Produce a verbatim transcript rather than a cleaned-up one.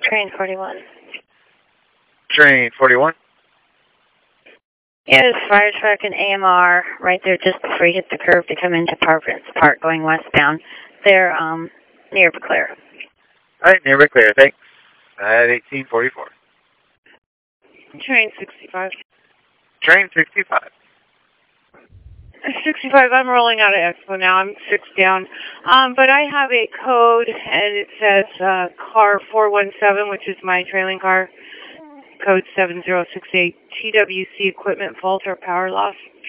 Train forty-one. Train forty-one. Yeah, there's fire truck and A M R right there just before you hit the curve to come into Providence Park going westbound. They're um, near Beclaire. All right, near Beclaire, thanks. At eighteen forty-four. Train sixty-five. Train sixty-five. sixty-five, I'm rolling out of Expo now. I'm six down. Um, but I have a code, and it says uh, car four one seven, which is my trailing car, code seven zero six eight, T W C equipment fault or power loss.